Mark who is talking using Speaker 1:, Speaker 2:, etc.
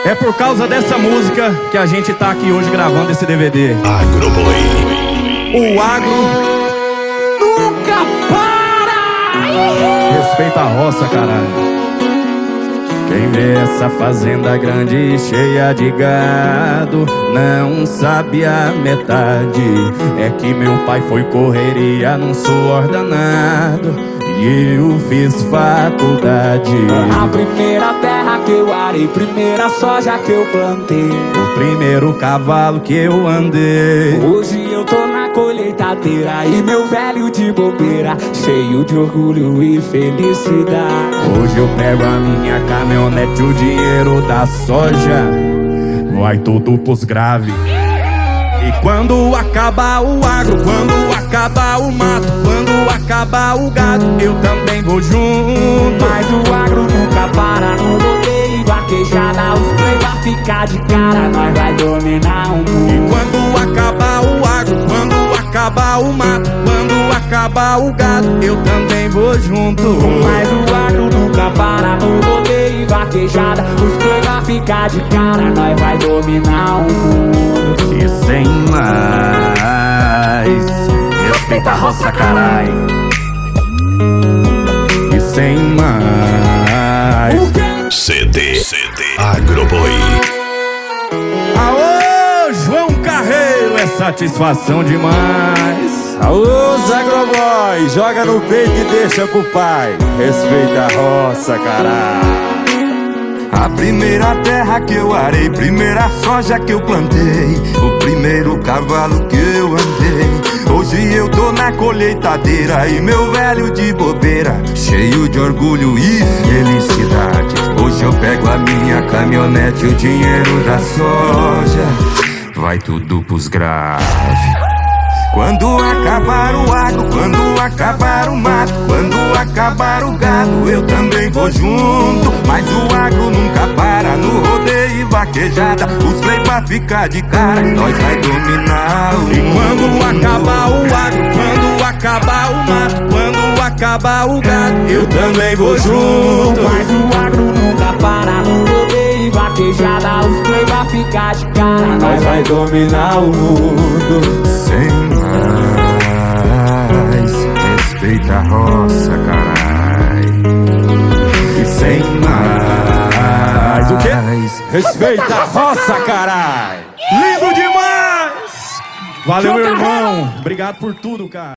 Speaker 1: É por causa dessa música que a gente tá aqui hoje gravando esse DVD.
Speaker 2: Agroboy.
Speaker 1: O agro
Speaker 3: nunca para!
Speaker 1: respeita a roça, caralho. Quem vê essa fazenda grande e cheia de gado não sabe a metade. É que meu pai foi correria num suor danado e eu fiz faculdade.
Speaker 3: A primeira terra que eu arei, primeira soja que eu plantei,
Speaker 1: O primeiro cavalo que eu andei.
Speaker 3: hoje eu tô na colheitadeira e meu velho de bobeira, cheio de orgulho e felicidade.
Speaker 1: Hoje eu pego a minha caminhonete, o dinheiro da soja vai tudo pros graves. E quando acabar o agro, quando acabar o mato, quando acabar o gado, eu também vou junto.
Speaker 3: Mas o agro nunca para, no rodeio, vaquejada, os play vai ficar de cara, nós vai dominar o
Speaker 1: E
Speaker 3: mundo.
Speaker 1: quando acabar o agro, quando acabar o mato, quando acabar o gado, eu também vou junto.
Speaker 3: Mas o agro nunca para, no rodeio, vaquejada, os play vai ficar de cara, nós vai dominar o mundo.
Speaker 1: E sem mais, respeita a roça, carai. E sem mais,
Speaker 2: CD Agroboy.
Speaker 1: aô, João Carreiro, é satisfação demais.
Speaker 4: Alô, Agroboy, joga no peito e deixa pro pai. Respeita a roça, caralho.
Speaker 5: A primeira terra que eu arei, primeira soja que eu plantei, o primeiro cavalo que eu andei. Hoje eu tô na colheitadeira e meu velho de bobeira, cheio de orgulho e felicidade. Hoje eu pego a minha caminhonete, o dinheiro da soja vai tudo pros graves. Quando acabar o agro, quando acabar o mato, quando acabar o gado, eu também vou junto. Mas o agro nunca para, no rodeio e vaquejada, os play pra ficar de cara, nós vai dominar o
Speaker 1: E
Speaker 5: mundo.
Speaker 1: quando acabar o agro, quando acabar o mato, quando acabar o gado, eu também vou junto.
Speaker 3: Mas o agro nunca para, no rodeio e vaquejada, os play vai ficar de cara,
Speaker 4: Nós vai dominar o mundo.
Speaker 5: Sem mais, respeita a roça, carai.
Speaker 1: E sem mais, o quê?
Speaker 4: Respeita a roça, caralho.
Speaker 1: Lindo demais! Valeu, meu irmão. Obrigado por tudo, cara.